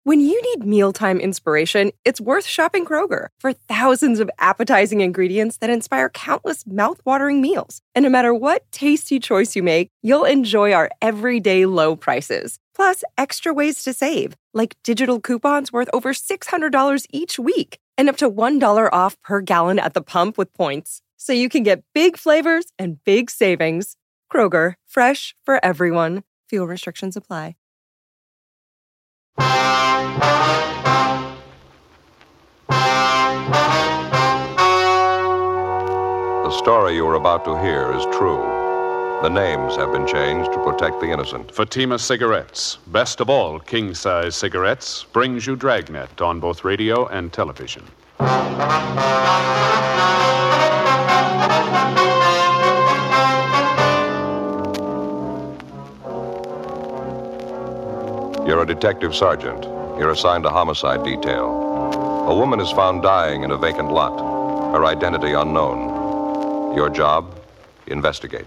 When you need mealtime inspiration, it's worth shopping Kroger for thousands of appetizing ingredients that inspire countless mouth-watering meals. And no matter what tasty choice you make, you'll enjoy our everyday low prices. Plus, extra ways to save, like digital coupons worth over $600 each week and up to $1 off per gallon at the pump with points. So you can get big flavors and big savings. Kroger, fresh for everyone. Fuel restrictions apply. The story you are about to hear is true. The names have been changed to protect the innocent. Fatima Cigarettes, best of all king-size cigarettes, brings you Dragnet on both radio and television. You're a detective sergeant. You're assigned a homicide detail. A woman is found dying in a vacant lot. Her identity unknown. Your job? Investigate.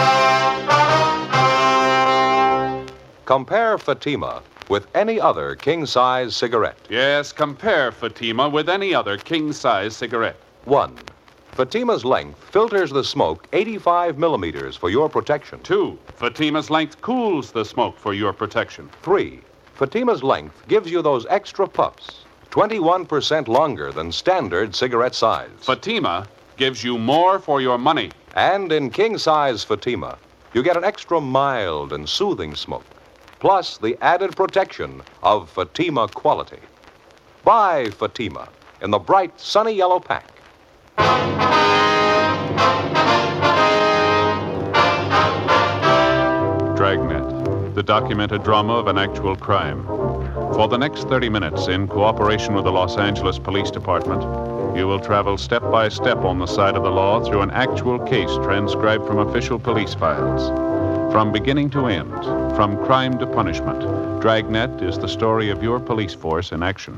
Compare Fatima with any other king-size cigarette. Yes, compare Fatima with any other king-size cigarette. 1. Fatima's length filters the smoke 85 millimeters for your protection. 2. Fatima's length cools the smoke for your protection. 3. Fatima's length gives you those extra puffs, 21% longer than standard cigarette size. Fatima gives you more for your money. And in king-size Fatima, you get an extra mild and soothing smoke, plus the added protection of Fatima quality. Buy Fatima in the bright, sunny yellow pack. Dragnet, the documented drama of an actual crime. For the next 30 minutes, in cooperation with the Los Angeles Police Department, you will travel step by step on the side of the law through an actual case transcribed from official police files. From beginning to end, from crime to punishment, Dragnet is the story of your police force in action.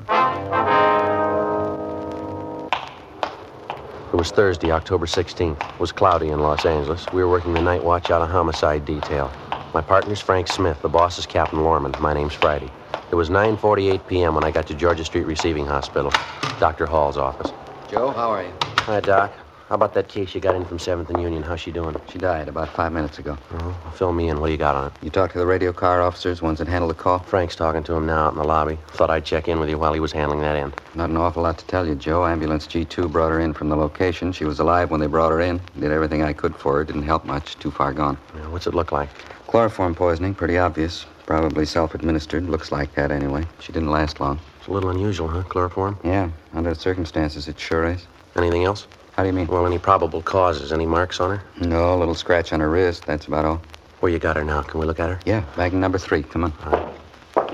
It was Thursday, October 16th. It was cloudy in Los Angeles. We were working the night watch out of homicide detail. My partner's Frank Smith. The boss is Captain Lorman. My name's Friday. It was 9:48 p.m. when I got to Georgia Street Receiving Hospital, Dr. Hall's office. Joe, how are you? Hi, Doc. How about that case you got in from 7th and Union? How's she doing? She died about 5 minutes ago. Fill me in. What do you got on it? You talked to the radio car officers, ones that handled the call? Frank's talking to him now out in the lobby. Thought I'd check in with you while he was handling that end. Not an awful lot to tell you, Joe. Ambulance G2 brought her in from the location. She was alive when they brought her in. Did everything I could for her. Didn't help much. Too far gone. Yeah, what's it look like? Chloroform poisoning. Pretty obvious. Probably self-administered. Looks like that anyway. She didn't last long. It's a little unusual, huh? Chloroform? Yeah. Under the circumstances, it sure is. Anything else? How do you mean? Well, any probable causes? Any marks on her? No, a little scratch on her wrist. That's about all. Where you got her now? Can we look at her? Yeah, bag number 3. Come on. All right.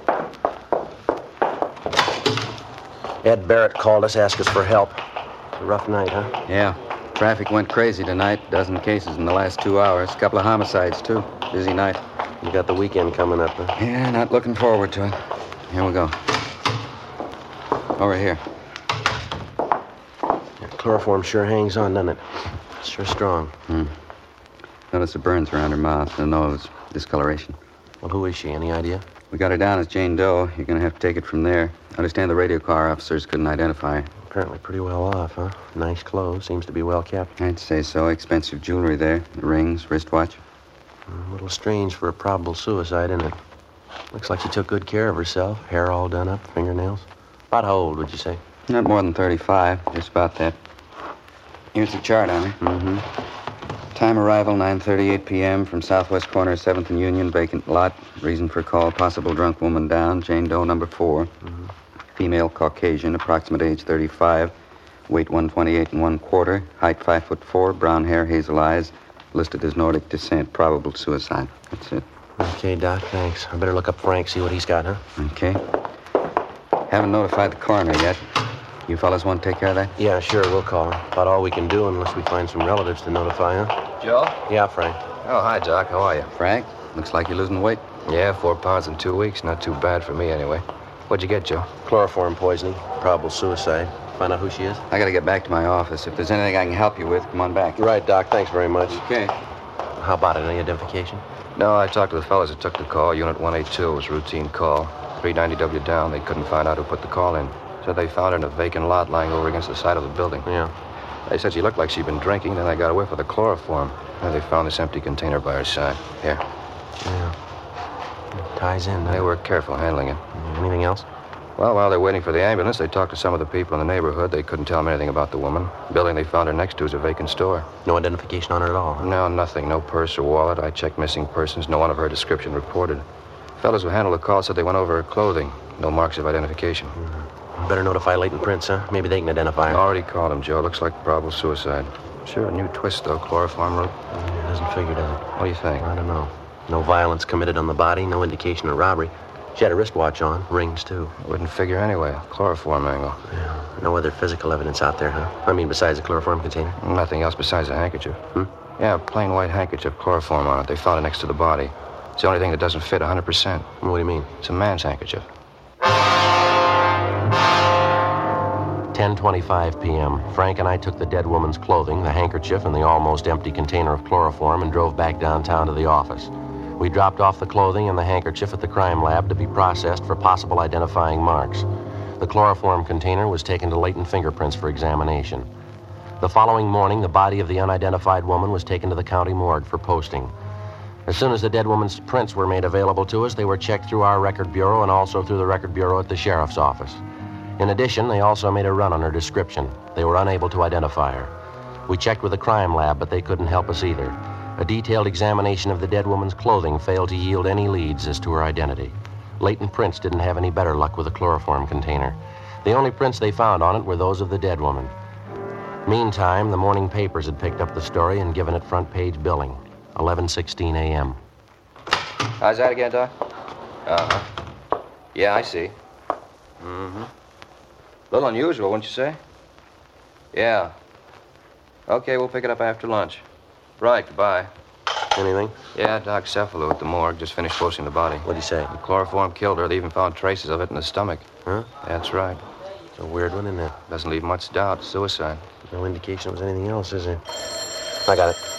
Ed Barrett called us, asked us for help. It's a rough night, huh? Yeah. Traffic went crazy tonight. Dozen cases in the last 2 hours. Couple of homicides, too. Busy night. You got the weekend coming up, huh? Yeah, not looking forward to it. Here we go. Over here. Chloroform sure hangs on, doesn't it? It's sure strong. Notice the burns around her mouth, the nose, discoloration. Well, who is she? Any idea? We got her down as Jane Doe. You're going to have to take it from there. Understand the radio car officers couldn't identify her. Apparently pretty well off, huh? Nice clothes. Seems to be well kept. I'd say so. Expensive jewelry there. Rings, wristwatch. A little strange for a probable suicide, isn't it? Looks like she took good care of herself. Hair all done up, fingernails. About how old, would you say? Not more than 35. Just about that. Here's the chart on her. Time arrival, 9:38 p.m. from southwest corner of 7th and Union, vacant lot. Reason for call, possible drunk woman down. Jane Doe, number 4. Female, Caucasian, approximate age 35. Weight 128 1/4. Height 5'4". Brown hair, hazel eyes. Listed as Nordic descent. Probable suicide. That's it. Okay, Doc, thanks. I better look up Frank, see what he's got, huh? Okay. Haven't notified the coroner yet. You fellas want to take care of that? Yeah, sure, we'll call her. About all we can do unless we find some relatives to notify, huh? Joe? Yeah, Frank. Oh, hi, Doc. How are you? Frank, looks like you're losing weight. Yeah, 4 pounds in 2 weeks. Not too bad for me, anyway. What'd you get, Joe? Chloroform poisoning. Probable suicide. Find out who she is? I gotta get back to my office. If there's anything I can help you with, come on back. You're right, Doc. Thanks very much. Okay. How about it? Any identification? No, I talked to the fellas that took the call. Unit 182 was routine call. 390W down. They couldn't find out who put the call in. So they found her in a vacant lot lying over against the side of the building. Yeah. They said she looked like she'd been drinking. Then they got a whiff of the chloroform. And they found this empty container by her side. Here. Yeah. It ties in, They were careful handling it. Anything else? Well, while they're waiting for the ambulance, they talked to some of the people in the neighborhood. They couldn't tell them anything about the woman. The building they found her next to is a vacant store. No identification on her at all, huh? No, nothing. No purse or wallet. I checked missing persons. No one of her description reported. Fellows who handled the call said they went over her clothing. No marks of identification. Better notify Leighton Prince, huh? Maybe they can identify her. Already called him, Joe. Looks like probable suicide. Sure, a new twist, though. Chloroform route. It doesn't figure, does it? What do you think? I don't know. No violence committed on the body, no indication of robbery. She had a wristwatch on, rings, too. Wouldn't figure anyway. Chloroform angle. Yeah. No other physical evidence out there, huh? I mean, besides the chloroform container? Nothing else besides a handkerchief. Hmm? Yeah, a plain white handkerchief, chloroform on it. They found it next to the body. It's the only thing that doesn't fit 100%. What do you mean? It's a man's handkerchief. 10:25 p.m. Frank and I took the dead woman's clothing, the handkerchief, and the almost empty container of chloroform and drove back downtown to the office. We dropped off the clothing and the handkerchief at the crime lab to be processed for possible identifying marks. The chloroform container was taken to latent fingerprints for examination. The following morning, the body of the unidentified woman was taken to the county morgue for posting. As soon as the dead woman's prints were made available to us, they were checked through our record bureau and also through the record bureau at the sheriff's office. In addition, they also made a run on her description. They were unable to identify her. We checked with the crime lab, but they couldn't help us either. A detailed examination of the dead woman's clothing failed to yield any leads as to her identity. Leighton Prince didn't have any better luck with the chloroform container. The only prints they found on it were those of the dead woman. Meantime, the morning papers had picked up the story and given it front-page billing. 11:16 a.m. How's that again, Doc? Uh-huh. Yeah, I see. Mm-hmm. A little unusual, wouldn't you say? Yeah. Okay, we'll pick it up after lunch. Right, goodbye. Anything? Yeah, Doc Cephalo at the morgue just finished posting the body. What'd he say? The chloroform killed her. They even found traces of it in the stomach. Huh? That's right. It's a weird one, isn't it? Doesn't leave much doubt. Suicide. No indication it was anything else, is there? I got it.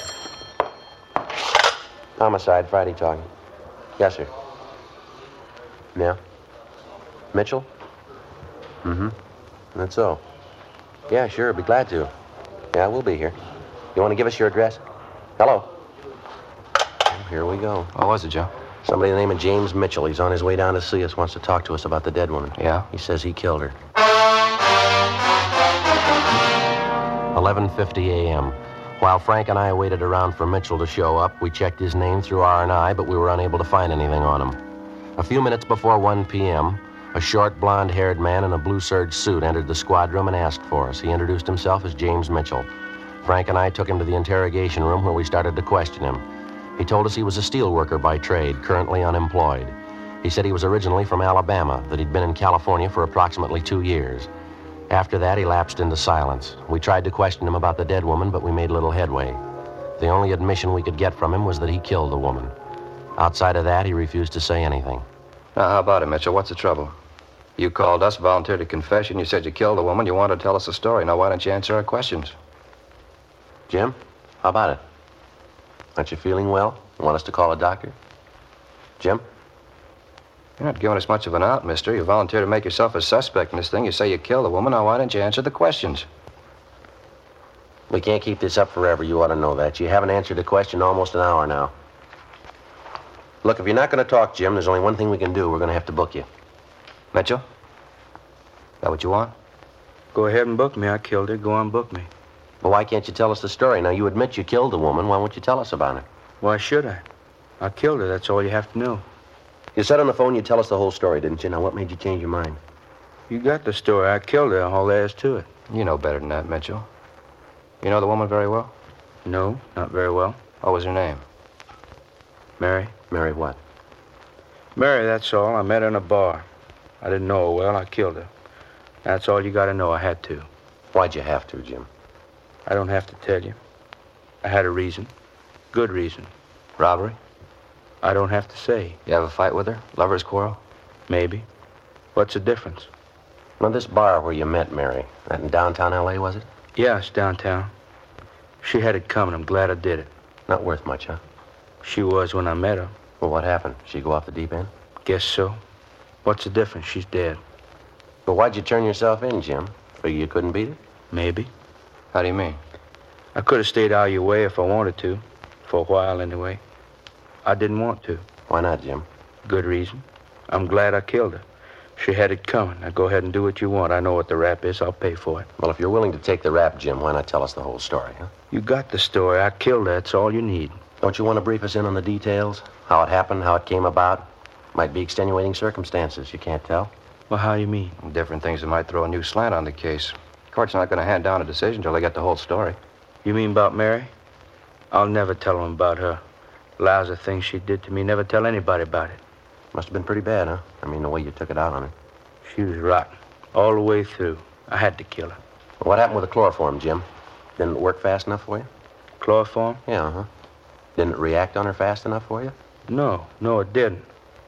Homicide, Friday talking. Yes, sir. Yeah? Mitchell? Mm-hmm. That's so. Yeah, sure, be glad to. Yeah, we'll be here. You want to give us your address? Hello? Oh, here we go. What was it, Joe? Somebody by the name of James Mitchell. He's on his way down to see us, wants to talk to us about the dead woman. Yeah? He says he killed her. 11:50 a.m. While Frank and I waited around for Mitchell to show up, we checked his name through R&I, but we were unable to find anything on him. A few minutes before 1 p.m., a short, blonde-haired man in a blue serge suit entered the squad room and asked for us. He introduced himself as James Mitchell. Frank and I took him to the interrogation room where we started to question him. He told us he was a steel worker by trade, currently unemployed. He said he was originally from Alabama, that he'd been in California for approximately 2 years. After that, he lapsed into silence. We tried to question him about the dead woman, but we made little headway. The only admission we could get from him was that he killed the woman. Outside of that, he refused to say anything. Now, how about it, Mitchell? What's the trouble? You called us, volunteered a confession. You said you killed the woman. You wanted to tell us the story. Now, why don't you answer our questions? Jim, how about it? Aren't you feeling well? You want us to call a doctor? Jim? You're not giving us much of an out, mister. You volunteered to make yourself a suspect in this thing. You say you killed the woman. Now, why don't you answer the questions? We can't keep this up forever. You ought to know that. You haven't answered the question in almost an hour now. Look, if you're not going to talk, Jim, there's only one thing we can do. We're going to have to book you. Mitchell? Is that what you want? Go ahead and book me. I killed her. Go on, book me. Well, why can't you tell us the story? Now, you admit you killed the woman. Why won't you tell us about it? Why should I? I killed her. That's all you have to know. You said on the phone you'd tell us the whole story, didn't you? Now, what made you change your mind? You got the story. I killed her. All there is to it. You know better than that, Mitchell. You know the woman very well? No, not very well. What was her name? Mary. Mary what? Mary, that's all. I met her in a bar. I didn't know her well. I killed her. That's all you got to know. I had to. Why'd you have to, Jim? I don't have to tell you. I had a reason. Good reason. Robbery? I don't have to say. You have a fight with her? Lover's quarrel? Maybe. What's the difference? Now, this bar where you met Mary, that in downtown L.A., was it? Yeah, it's downtown. She had it coming. I'm glad I did it. Not worth much, huh? She was when I met her. Well, what happened? She go off the deep end? Guess so. What's the difference? She's dead. But why'd you turn yourself in, Jim? Figure you couldn't beat it? Maybe. How do you mean? I could have stayed out of your way if I wanted to. For a while, anyway. I didn't want to. Why not, Jim? Good reason. I'm glad I killed her. She had it coming. Now go ahead and do what you want. I know what the rap is. I'll pay for it. Well, if you're willing to take the rap, Jim, why not tell us the whole story, huh? You got the story. I killed her. That's all you need. Don't you want to brief us in on the details? How it happened, how it came about? Might be extenuating circumstances. You can't tell. Well, how you mean? Different things that might throw a new slant on the case. Court's not going to hand down a decision till they get the whole story. You mean about Mary? I'll never tell them about her. Lousy things she did to me. Never tell anybody about it. Must have been pretty bad, huh? I mean, the way you took it out on her. She was rotten. All the way through. I had to kill her. Well, what happened with the chloroform, Jim? Didn't it work fast enough for you? Chloroform? Yeah, huh? Didn't it react on her fast enough for you? No, it didn't.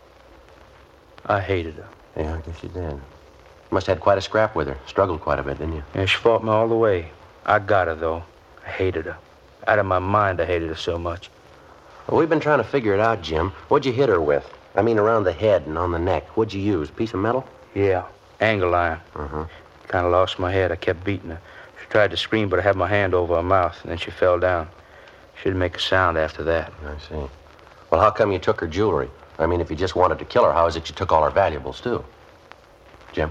I hated her. Yeah, I guess you did. Must have had quite a scrap with her. Struggled quite a bit, didn't you? Yeah, she fought me all the way. I got her, though. I hated her. Out of my mind, I hated her so much. Well, we've been trying to figure it out, Jim. What'd you hit her with? I mean, around the head and on the neck. What'd you use? Piece of metal? Yeah, angle iron. Uh-huh. Kind of lost my head. I kept beating her. She tried to scream, but I had my hand over her mouth, and then she fell down. She didn't make a sound after that. I see. Well, how come you took her jewelry? I mean, if you just wanted to kill her, how is it you took all her valuables, too? Jim?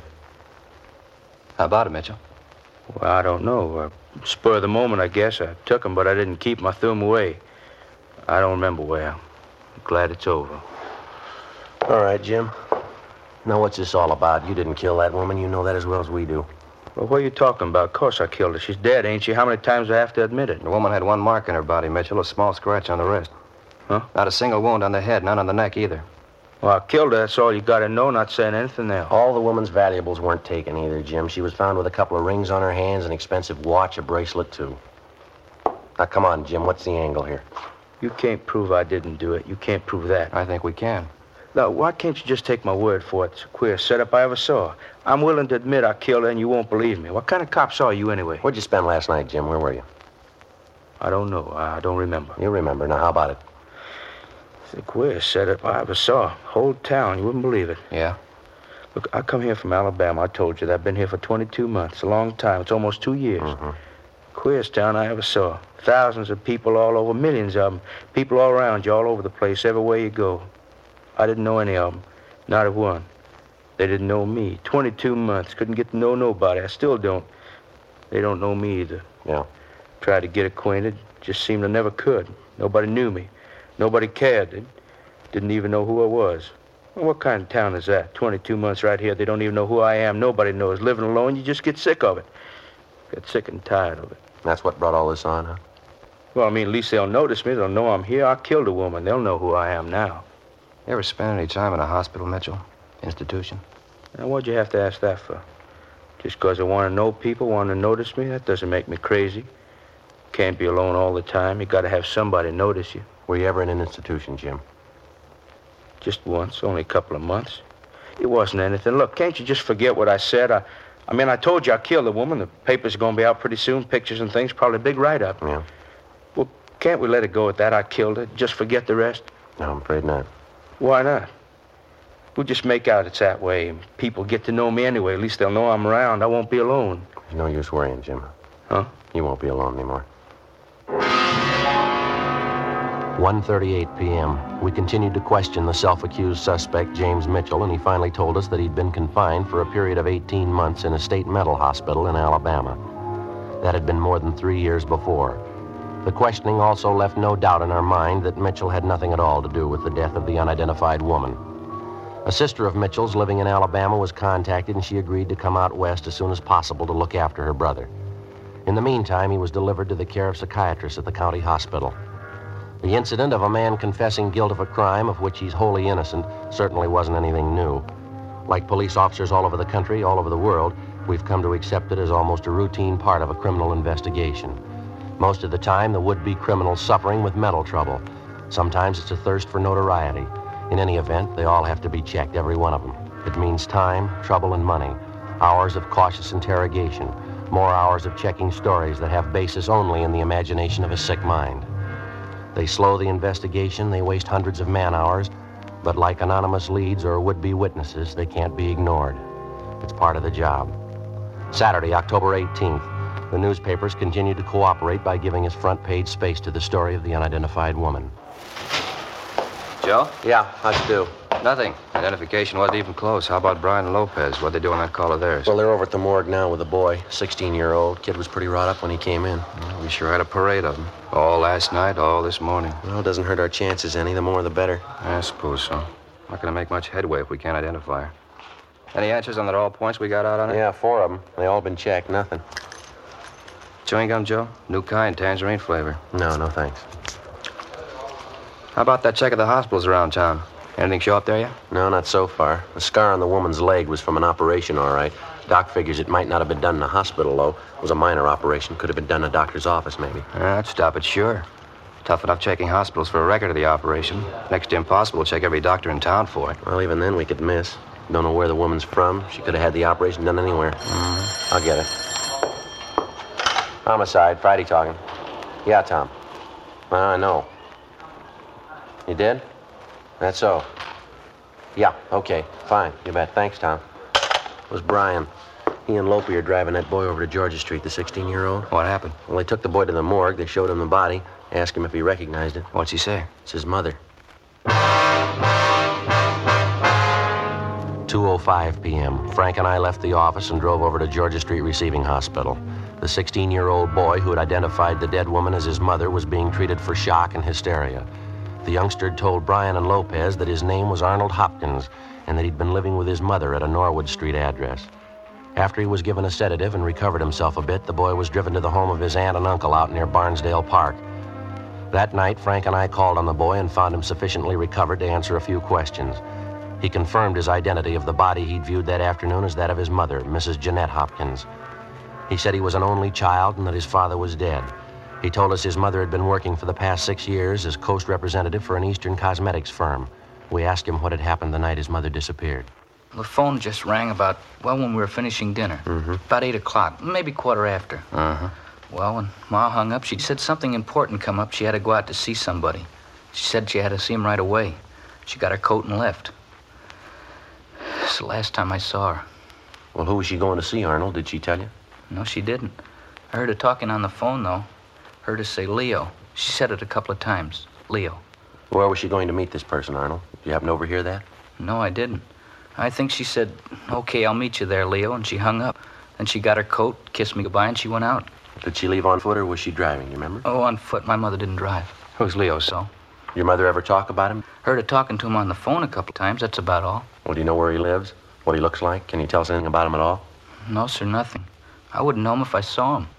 How about it, Mitchell? Well, I don't know. Spur of the moment, I guess. I took them, but I didn't keep them. I threw them away. I don't remember well. I'm glad it's over. All right, Jim. Now, what's this all about? You didn't kill that woman. You know that as well as we do. Well, what are you talking about? Of course I killed her. She's dead, ain't she? How many times do I have to admit it? The woman had one mark in her body, Mitchell, a small scratch on the wrist. Huh? Not a single wound on the head, none on the neck either. Well, I killed her. That's all you got to know, not saying anything else. All the woman's valuables weren't taken either, Jim. She was found with a couple of rings on her hands, an expensive watch, a bracelet, too. Now, come on, Jim. What's the angle here? You can't prove I didn't do it. You can't prove that. I think we can. Now, why can't you just take my word for it? It's the queerest setup I ever saw. I'm willing to admit I killed her, and you won't believe me. What kind of cops are you, anyway? Where'd you spend last night, Jim? Where were you? I don't know. I don't remember. You remember. Now, how about it? It's the queerest setup I ever saw. Whole town. You wouldn't believe it. Yeah? Look, I come here from Alabama. I told you that. I've been here for 22 months. A long time. It's almost 2 years. Mm-hmm. Queerest town I ever saw. Thousands of people all over. Millions of them. People all around you, all over the place, everywhere you go. I didn't know any of them. Not a one. They didn't know me. 22 months. Couldn't get to know nobody. I still don't. They don't know me either. Yeah. Tried to get acquainted. Just seemed I never could. Nobody knew me. Nobody cared. They didn't even know who I was. Well, what kind of town is that? 22 months right here. They don't even know who I am. Nobody knows. Living alone, you just get sick of it. Get sick and tired of it. That's what brought all this on, huh? Well, I mean, at least they'll notice me. They'll know I'm here. I killed a woman. They'll know who I am now. You ever spend any time in a hospital, Mitchell? Institution? Now, what'd you have to ask that for? Just because I want to know people, want to notice me? That doesn't make me crazy. Can't be alone all the time. You got to have somebody notice you. Were you ever in an institution, Jim? Just once, only a couple of months. It wasn't anything. Look, can't you just forget what I said? I told you I killed the woman. The papers are going to be out pretty soon, pictures and things, probably a big write-up. Yeah. Well, can't we let it go at that? I killed her. Just forget the rest? No, I'm afraid not. Why not? We'll just make out it's that way. People get to know me anyway. At least they'll know I'm around. I won't be alone. There's no use worrying, Jim. Huh? You won't be alone anymore. 1:38 p.m. We continued to question the self-accused suspect, James Mitchell, and he finally told us that he'd been confined for a period of 18 months in a state mental hospital in Alabama. That had been more than 3 years before. The questioning also left no doubt in our mind that Mitchell had nothing at all to do with the death of the unidentified woman. A sister of Mitchell's living in Alabama was contacted, and she agreed to come out west as soon as possible to look after her brother. In the meantime, he was delivered to the care of psychiatrists at the county hospital. The incident of a man confessing guilt of a crime of which he's wholly innocent certainly wasn't anything new. Like police officers all over the country, all over the world, we've come to accept it as almost a routine part of a criminal investigation. Most of the time, the would-be criminal's suffering with mental trouble. Sometimes it's a thirst for notoriety. In any event, they all have to be checked, every one of them. It means time, trouble, and money. Hours of cautious interrogation. More hours of checking stories that have basis only in the imagination of a sick mind. They slow the investigation, they waste hundreds of man-hours, But like anonymous leads or would-be witnesses, they can't be ignored. It's part of the job. Saturday, October 18th, the newspapers continued to cooperate by giving us front-page space to the story of the unidentified woman. Joe? Yeah, how'd you do? Nothing. Identification wasn't even close. How about Brian and Lopez? What'd they do on that call of theirs? Well, they're over at the morgue now with a boy, 16-year-old. Kid was pretty wrought up when he came in. Well, we sure had a parade of them. All last night, all this morning. Well, it doesn't hurt our chances any. The more, the better. I suppose so. Not going to make much headway if we can't identify her. Any answers on the all points we got out on it? Yeah, 4 of them. They all been checked. Nothing. Chewing gum, Joe? New kind, tangerine flavor. No, thanks. How about that check of the hospitals around town? Anything show up there yet? No, not so far. The scar on the woman's leg was from an operation, all right. Doc figures it might not have been done in a hospital, though. It was a minor operation. Could have been done in a doctor's office, maybe. That'd stop it, sure. Tough enough checking hospitals for a record of the operation. Next to impossible to check every doctor in town for it. Well, even then we could miss. Don't know where the woman's from. She could have had the operation done anywhere. I'll get it. Homicide. Friday talking. Yeah, Tom. I know. You did? That's so. Yeah, okay. Fine. You bet. Thanks, Tom. It was Brian. He and Lope are driving that boy over to Georgia Street, the 16-year-old. What happened? Well, they took the boy to the morgue. They showed him the body, asked him if he recognized it. What's he say? It's his mother. 2:05 p.m. Frank and I left the office and drove over to Georgia Street Receiving Hospital. The 16-year-old boy who had identified the dead woman as his mother was being treated for shock and hysteria. The youngster told Brian and Lopez that his name was Arnold Hopkins and that he'd been living with his mother at a Norwood Street address. After he was given a sedative and recovered himself a bit, the boy was driven to the home of his aunt and uncle out near Barnesdale Park. That night, Frank and I called on the boy and found him sufficiently recovered to answer a few questions. He confirmed his identity of the body he'd viewed that afternoon as that of his mother, Mrs. Jeanette Hopkins. He said he was an only child and that his father was dead. He told us his mother had been working for the past 6 years as Coast representative for an Eastern cosmetics firm. We asked him what had happened the night his mother disappeared. The phone just rang about, when we were finishing dinner. About 8 o'clock, maybe quarter after. Well, when Ma hung up, she said something important come up. She had to go out to see somebody. She said she had to see him right away. She got her coat and left. It's the last time I saw her. Well, who was she going to see, Arnold? Did she tell you? No, she didn't. I heard her talking on the phone, though. Heard her say Leo. She said it a couple of times. Leo. Where was she going to meet this person, Arnold? Did you happen to overhear that? No, I didn't. I think she said, okay, I'll meet you there, Leo, and she hung up. Then she got her coat, kissed me goodbye, and she went out. Did she leave on foot or was she driving, you remember? Oh, on foot. My mother didn't drive. Who's Leo, so? Your mother ever talk about him? Heard her talking to him on the phone a couple of times. That's about all. Well, do you know where he lives? What he looks like? Can you tell us anything about him at all? No, sir, nothing. I wouldn't know him if I saw him.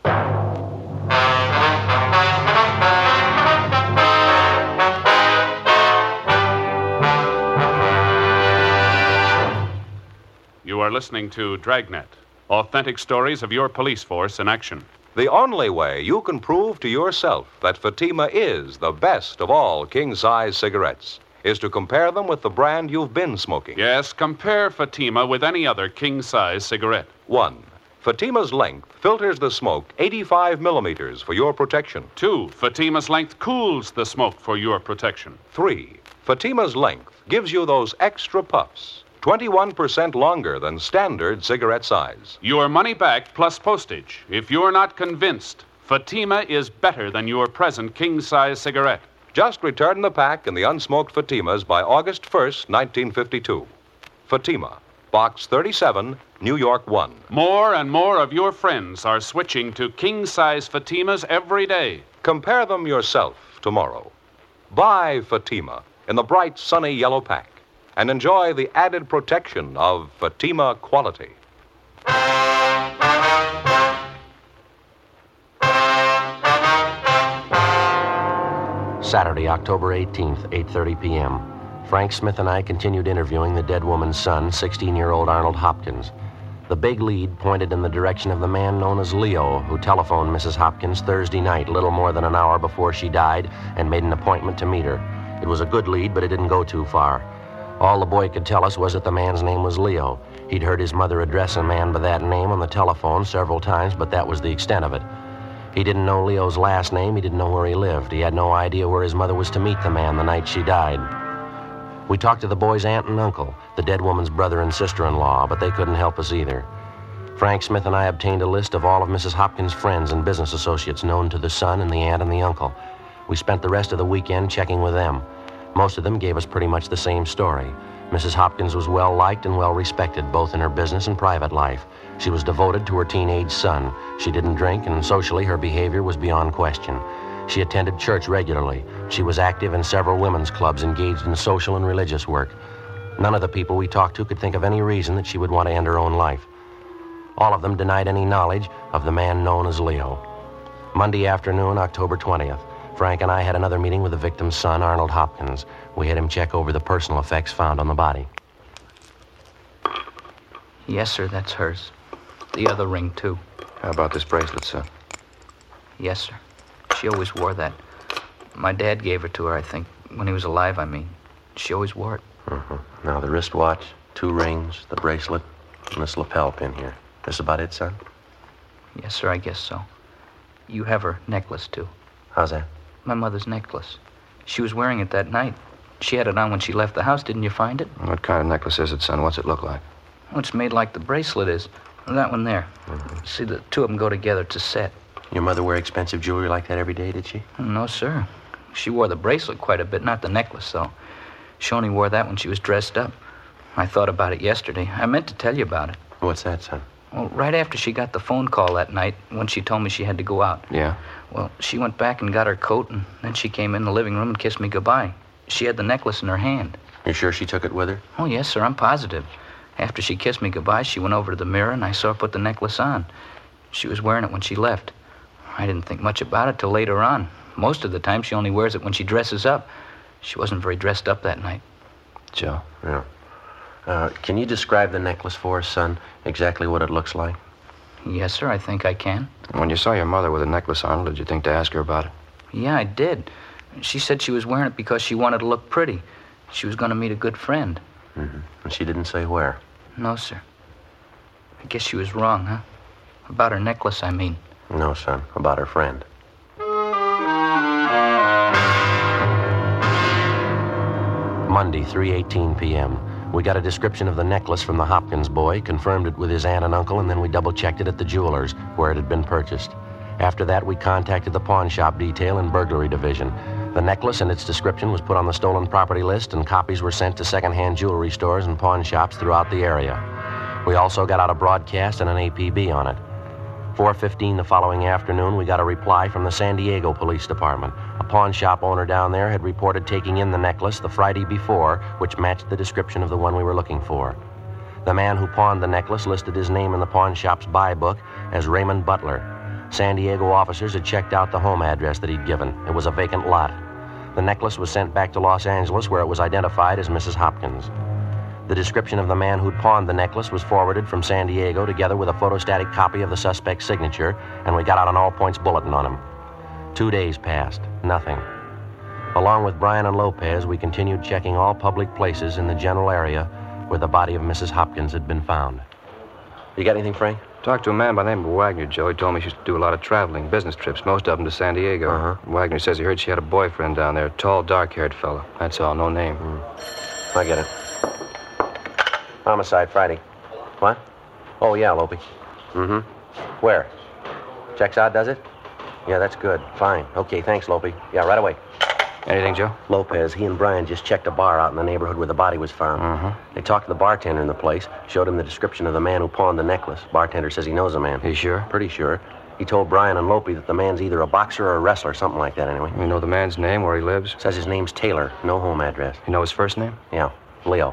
You are listening to Dragnet, authentic stories of your police force in action. The only way you can prove to yourself that Fatima is the best of all king-size cigarettes is to compare them with the brand you've been smoking. Yes, compare Fatima with any other king-size cigarette. 1. Fatima's length filters the smoke 85 millimeters for your protection. 2. Fatima's length cools the smoke for your protection. 3. Fatima's length gives you those extra puffs, 21% longer than standard cigarette size. Your money back plus postage. If you're not convinced, Fatima is better than your present king-size cigarette. Just return the pack and the unsmoked Fatimas by August 1st, 1952. Fatima, Box 37, New York 1. More and more of your friends are switching to king-size Fatimas every day. Compare them yourself tomorrow. Buy Fatima in the bright, sunny yellow pack and enjoy the added protection of Fatima quality. Saturday, October 18th, 8:30 p.m. Frank Smith and I continued interviewing the dead woman's son, 16-year-old Arnold Hopkins. The big lead pointed in the direction of the man known as Leo, who telephoned Mrs. Hopkins Thursday night, little more than an hour before she died, and made an appointment to meet her. It was a good lead, but it didn't go too far. All the boy could tell us was that the man's name was Leo. He'd heard his mother address a man by that name on the telephone several times, but that was the extent of it. He didn't know Leo's last name. He didn't know where he lived. He had no idea where his mother was to meet the man the night she died. We talked to the boy's aunt and uncle, the dead woman's brother and sister-in-law, but they couldn't help us either. Frank Smith and I obtained a list of all of Mrs. Hopkins' friends and business associates known to the son and the aunt and the uncle. We spent the rest of the weekend checking with them. Most of them gave us pretty much the same story. Mrs. Hopkins was well-liked and well-respected, both in her business and private life. She was devoted to her teenage son. She didn't drink, and socially her behavior was beyond question. She attended church regularly. She was active in several women's clubs engaged in social and religious work. None of the people we talked to could think of any reason that she would want to end her own life. All of them denied any knowledge of the man known as Leo. Monday afternoon, October 20th, Frank and I had another meeting with the victim's son, Arnold Hopkins. We had him check over the personal effects found on the body. Yes, sir, that's hers. The other ring, too. How about this bracelet, son? Yes, sir. She always wore that. My dad gave her to her, I think, when he was alive, I mean. She always wore it. Now, the wristwatch, 2 rings, the bracelet, and this lapel pin here. This about it, son? Yes, sir, I guess so. You have her necklace, too. How's that? My mother's necklace. She was wearing it that night. She had it on when she left the house. Didn't you find it? What kind of necklace is it, son? What's it look like? Oh, it's made like the bracelet is. That one there. See, the two of them go together. It's a set. Your mother wear expensive jewelry like that every day, did she? No, sir. She wore the bracelet quite a bit, not the necklace, though. She only wore that when she was dressed up. I thought about it yesterday. I meant to tell you about it. What's that, son? Well, right after she got the phone call that night, when she told me she had to go out. Yeah? Well, she went back and got her coat, and then she came in the living room and kissed me goodbye. She had the necklace in her hand. You sure she took it with her? Oh, yes, sir, I'm positive. After she kissed me goodbye, she went over to the mirror, and I saw her put the necklace on. She was wearing it when she left. I didn't think much about it till later on. Most of the time, she only wears it when she dresses up. She wasn't very dressed up that night. Joe? Yeah. Can you describe the necklace for us, son? Exactly what it looks like? Yes, sir, I think I can. When you saw your mother with a necklace on, did you think to ask her about it? Yeah, I did. She said she was wearing it because she wanted to look pretty. She was going to meet a good friend. Mm-hmm. And she didn't say where? No, sir. I guess she was wrong, huh? About her necklace, I mean. No, son. About her friend. Monday, 3:18 p.m. We got a description of the necklace from the Hopkins boy, confirmed it with his aunt and uncle, and then we double-checked it at the jeweler's, where it had been purchased. After that, we contacted the pawn shop detail and burglary division. The necklace and its description was put on the stolen property list, and copies were sent to second-hand jewelry stores and pawn shops throughout the area. We also got out a broadcast and an APB on it. 4:15 the following afternoon, we got a reply from the San Diego Police Department. A pawn shop owner down there had reported taking in the necklace the Friday before, which matched the description of the one we were looking for. The man who pawned the necklace listed his name in the pawn shop's buy book as Raymond Butler. San Diego officers had checked out the home address that he'd given. It was a vacant lot. The necklace was sent back to Los Angeles, where it was identified as Mrs. Hopkins. The description of the man who'd pawned the necklace was forwarded from San Diego together with a photostatic copy of the suspect's signature, and we got out an all-points bulletin on him. 2 days passed. Nothing. Along with Brian and Lopez, we continued checking all public places in the general area where the body of Mrs. Hopkins had been found. You got anything, Frank? Talked to a man by the name of Wagner, Joe. He told me she used to do a lot of traveling, business trips, most of them to San Diego. Uh-huh. Wagner says he heard she had a boyfriend down there, a tall, dark-haired fella. That's all, no name. I get it. Homicide, Friday. What? Oh, yeah, Lopey. Mm-hmm. Where? Checks out, does it? Yeah, that's good. Fine. Okay, thanks, Lopey. Yeah, right away. Anything, Joe? Lopez, he and Brian just checked a bar out in the neighborhood where the body was found. Mm-hmm. They talked to the bartender in the place, showed him the description of the man who pawned the necklace. Bartender says he knows the man. You sure? Pretty sure. He told Brian and Lopey that the man's either a boxer or a wrestler, something like that anyway. You know the man's name, where he lives? Says his name's Taylor, no home address. You know his first name? Yeah, Leo.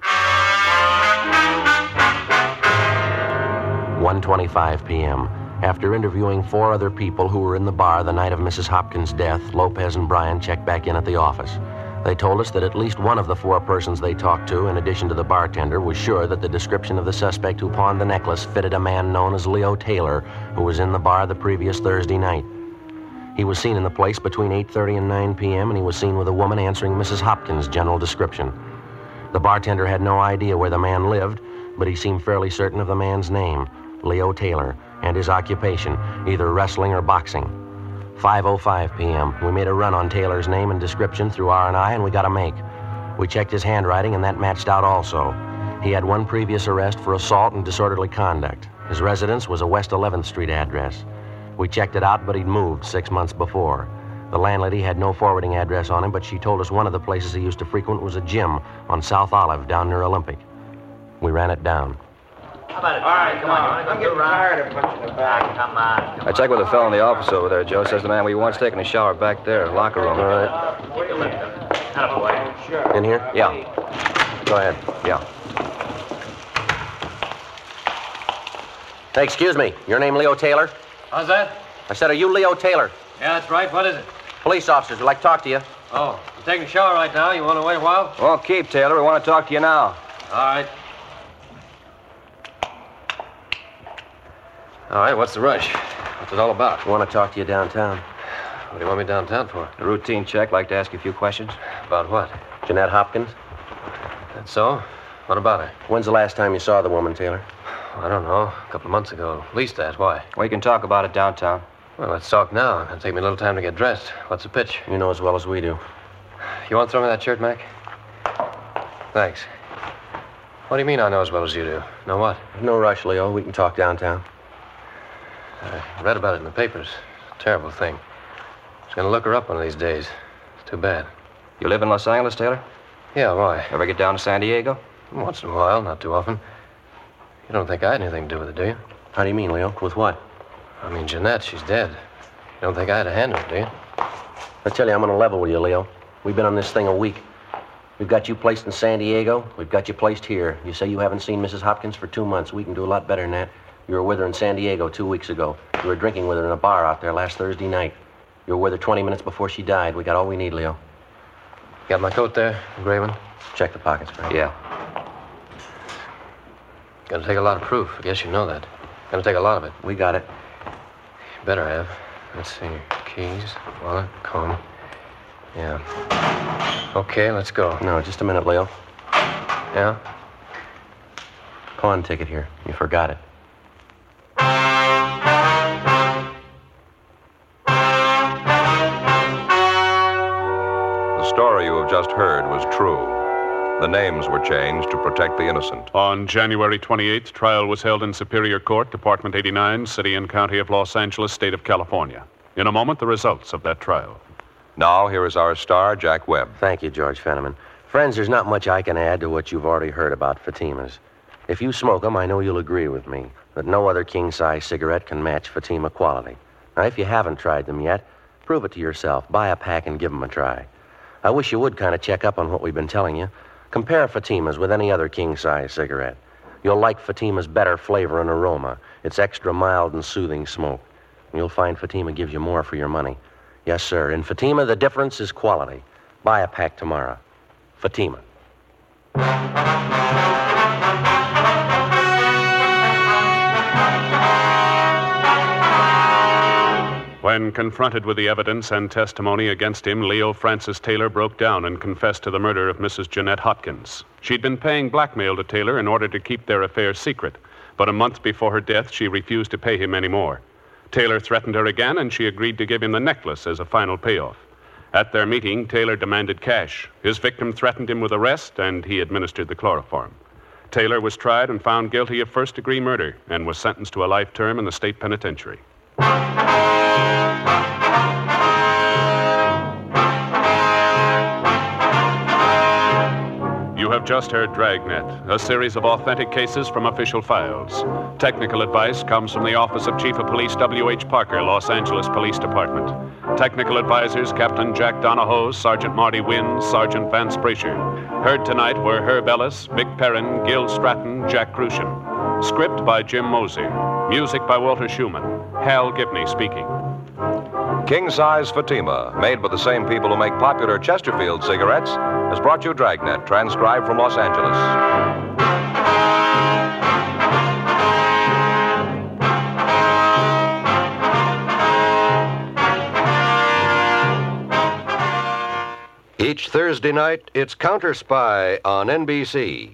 1:25 p.m. After interviewing 4 other people who were in the bar the night of Mrs. Hopkins' death, Lopez and Brian checked back in at the office. They told us that at least one of the 4 persons they talked to, in addition to the bartender, was sure that the description of the suspect who pawned the necklace fitted a man known as Leo Taylor, who was in the bar the previous Thursday night. He was seen in the place between 8:30 and 9 p.m., and he was seen with a woman answering Mrs. Hopkins' general description. The bartender had no idea where the man lived, but he seemed fairly certain of the man's name, Leo Taylor, and his occupation, either wrestling or boxing. 5:05 p.m. We made a run on Taylor's name and description through R&I, and we got a make. We checked his handwriting, and that matched out also. He had one previous arrest for assault and disorderly conduct. His residence was a West 11th Street address. We checked it out, but he'd moved 6 months before. The landlady had no forwarding address on him, but she told us one of the places he used to frequent was a gym on South Olive down near Olympic. We ran it down. How about it? All right, come on. I'm getting tired of pushing it back. Come on. I checked with a fellow in the office over there, Joe. Says the man we want's taking a shower back there, locker room. All right. Sure. In here? Yeah. Go ahead. Yeah. Hey, excuse me. Your name Leo Taylor? How's that? I said, are you Leo Taylor? Yeah, that's right. What is it? Police officers would like to talk to you. Oh, I'm taking a shower right now. You want to wait a while? Well, keep, Taylor. We want to talk to you now. All right. All right, what's the rush? What's it all about? I want to talk to you downtown. What do you want me downtown for? A routine check. Like to ask you a few questions. About what? Jeanette Hopkins? That's so? What about her? When's the last time you saw the woman, Taylor? I don't know. A couple of months ago. At least that. Why? We can talk about it downtown. Well, let's talk now. It'll take me a little time to get dressed. What's the pitch? You know as well as we do. You want to throw me that shirt, Mac? Thanks. What do you mean I know as well as you do? Know what? No rush, Leo. We can talk downtown. I read about it in the papers. Terrible thing. I was going to look her up one of these days. It's too bad. You live in Los Angeles, Taylor? Yeah, why? Ever get down to San Diego? Once in a while, not too often. You don't think I had anything to do with it, do you? How do you mean, Leo? With what? I mean, Jeanette, she's dead. You don't think I had a hand in it, do you? I tell you, I'm on a level with you, Leo. We've been on this thing a week. We've got you placed in San Diego. We've got you placed here. You say you haven't seen Mrs. Hopkins for 2 months. We can do a lot better than that. You were with her in San Diego 2 weeks ago. You were drinking with her in a bar out there last Thursday night. You were with her 20 minutes before she died. We got all we need, Leo. Got my coat there, Graven? Check the pockets, Frank. Yeah. Gonna take a lot of proof. I guess you know that. Gonna take a lot of it. We got it. You better have. Let's see. Keys, wallet, comb. Yeah. Okay, let's go. No, just a minute, Leo. Yeah? Pawn ticket here. You forgot it. The story you have just heard was true. The names were changed to protect the innocent. On January 28th, trial was held in Superior Court, Department 89, City and County of Los Angeles, State of California. In a moment, the results of that trial. Now, here is our star, Jack Webb. Thank you, George Fenneman. Friends, there's not much I can add to what you've already heard about Fatima's. If you smoke them, I know you'll agree with me that no other king-size cigarette can match Fatima quality. Now, if you haven't tried them yet, prove it to yourself. Buy a pack and give them a try. I wish you would kind of check up on what we've been telling you. Compare Fatima's with any other king-size cigarette. You'll like Fatima's better flavor and aroma. It's extra mild and soothing smoke. And you'll find Fatima gives you more for your money. Yes, sir. In Fatima, the difference is quality. Buy a pack tomorrow. Fatima. When confronted with the evidence and testimony against him, Leo Francis Taylor broke down and confessed to the murder of Mrs. Jeanette Hopkins. She'd been paying blackmail to Taylor in order to keep their affair secret, but a month before her death, she refused to pay him any more. Taylor threatened her again, and she agreed to give him the necklace as a final payoff. At their meeting, Taylor demanded cash. His victim threatened him with arrest, and he administered the chloroform. Taylor was tried and found guilty of first-degree murder and was sentenced to a life term in the state penitentiary. You have just heard Dragnet, a series of authentic cases from official files. Technical advice comes from the Office of Chief of Police W.H. Parker, Los Angeles Police Department. Technical advisors Captain Jack Donahoe, Sergeant Marty Wynn, Sergeant Vance Brasher. Heard tonight were Herb Ellis, Vic Perrin, Gil Stratton, Jack Crucian. Script by Jim Mosey. Music by Walter Schumann. Hal Gibney speaking. King-size Fatima, made by the same people who make popular Chesterfield cigarettes, has brought you Dragnet, transcribed from Los Angeles. Each Thursday night, it's Counter Spy on NBC.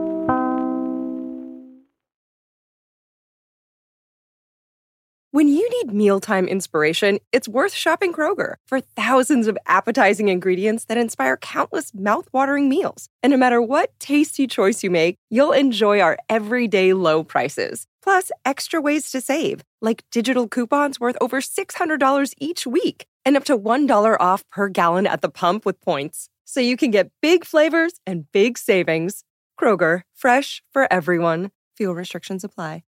When you need mealtime inspiration, it's worth shopping Kroger for thousands of appetizing ingredients that inspire countless mouth-watering meals. And no matter what tasty choice you make, you'll enjoy our everyday low prices. Plus, extra ways to save, like digital coupons worth over $600 each week and up to $1 off per gallon at the pump with points. So you can get big flavors and big savings. Kroger, fresh for everyone. Fuel restrictions apply.